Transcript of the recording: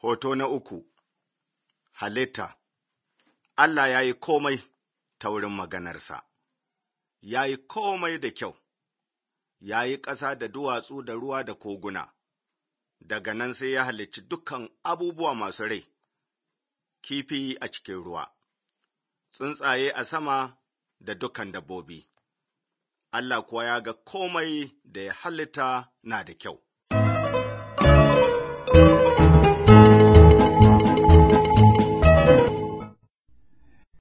Hoto na uku, halitta. Allah ya yi komai ta wurin maganarsa, ya yi komai da kyau, ya yi ƙasa da duwatsu da ruwa da koguna, daga nan sai ya halicci dukkan abubuwa masu rai, kifi a cikin ruwa, tsuntsaye a sama da dukkan dabbobi. Allah kuwa ya ga komai da ya halitta na da kyau.